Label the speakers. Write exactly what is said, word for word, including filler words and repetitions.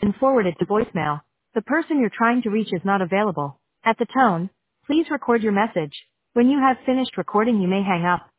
Speaker 1: been forwarded to voicemail. The person you're trying to reach is not available. At the tone, please record your message. When you have finished recording, you may hang up.